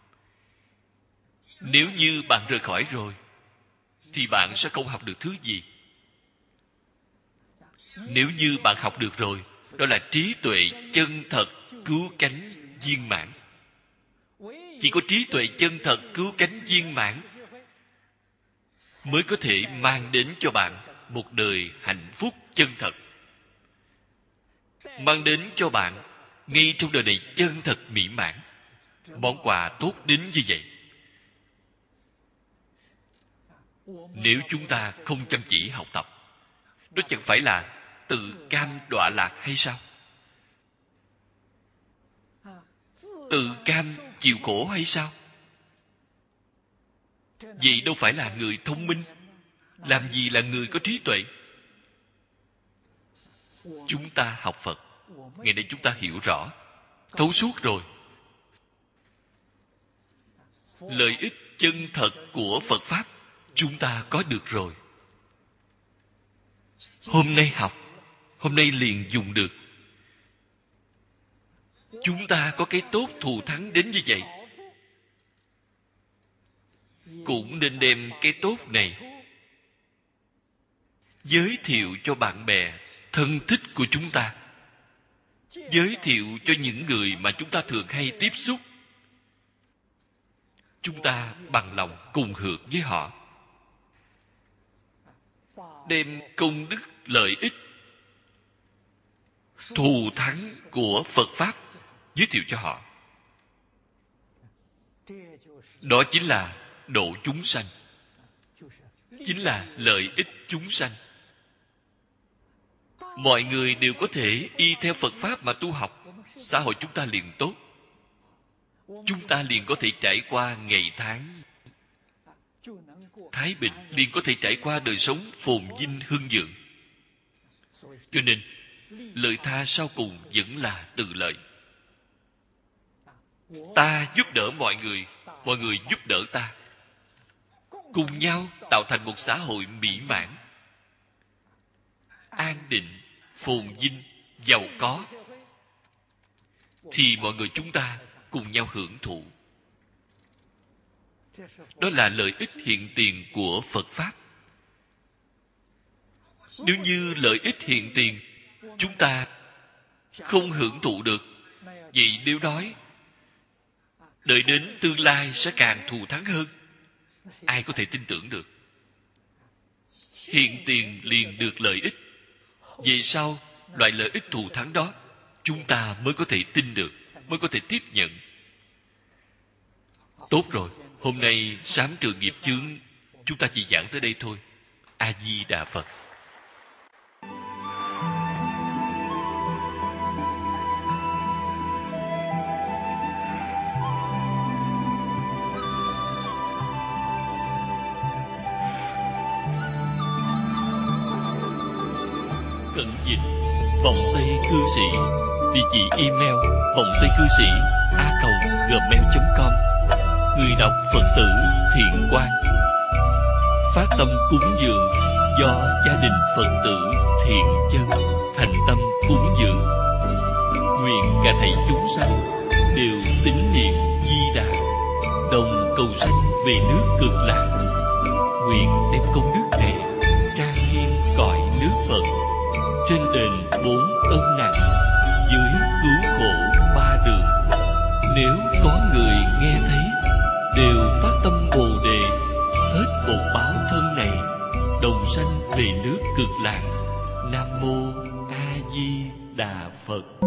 Nếu như bạn rời khỏi rồi, thì bạn sẽ không học được thứ gì. Nếu như bạn học được rồi, đó là trí tuệ chân thật cứu cánh viên mãn. Chỉ có trí tuệ chân thật cứu cánh viên mãn mới có thể mang đến cho bạn một đời hạnh phúc chân thật, mang đến cho bạn ngay trong đời này chân thật mỹ mãn. Món quà tốt đến như vậy. Nếu chúng ta không chăm chỉ học tập, đó chẳng phải là tự cam đọa lạc hay sao? Tự cam chịu khổ hay sao? Vậy đâu phải là người thông minh. Làm gì là người có trí tuệ? Chúng ta học Phật, ngày nay chúng ta hiểu rõ, thấu suốt rồi. Lợi ích chân thật của Phật Pháp chúng ta có được rồi. Hôm nay học, hôm nay liền dùng được. Chúng ta có cái tốt thù thắng đến như vậy, cũng nên đem cái tốt này giới thiệu cho bạn bè thân thích của chúng ta, giới thiệu cho những người mà chúng ta thường hay tiếp xúc. Chúng ta bằng lòng cùng hưởng với họ, đem công đức lợi ích thù thắng của Phật Pháp giới thiệu cho họ. Đó chính là độ chúng sanh, chính là lợi ích chúng sanh. Mọi người đều có thể y theo Phật Pháp mà tu học, xã hội chúng ta liền tốt. Chúng ta liền có thể trải qua ngày tháng thái bình, liền có thể trải qua đời sống phồn vinh hưng vượng. Cho nên lợi tha sau cùng vẫn là tự lợi. Ta giúp đỡ mọi người, mọi người giúp đỡ ta, cùng nhau tạo thành một xã hội mỹ mãn, an định, phồn vinh, giàu có, thì mọi người chúng ta cùng nhau hưởng thụ. Đó là lợi ích hiện tiền của Phật Pháp. Nếu như lợi ích hiện tiền chúng ta không hưởng thụ được, vậy nếu nói đợi đến tương lai sẽ càng thù thắng hơn, ai có thể tin tưởng được? Hiện tiền liền được lợi ích, về sau loại lợi ích thù thắng đó chúng ta mới có thể tin được, mới có thể tiếp nhận. Tốt rồi, hôm nay sám trường nghiệp chướng chúng ta chỉ giảng tới đây thôi. A Di Đà Phật. Cận dịch vọng tây cư sĩ, địa chỉ email vọng tây cư sĩ a còng gmail chấm com. Người đọc Phật tử Thiện Quang. Phát tâm cúng dường do gia đình Phật tử Thiện Chân thành tâm cúng dường. Nguyện cả thảy chúng sanh đều tín niệm Di Đà, đồng cầu sanh về nước Cực Lạc. Nguyện đem công đức này trang nghiêm cõi nước Phật, trên đền bốn ân nặng, dưới cứu khổ ba đường. Nếu có người nghe thấy đều phát tâm Bồ Đề, hết bột báo thân này, đồng sanh về nước Cực Lạc. Nam mô A Di Đà Phật.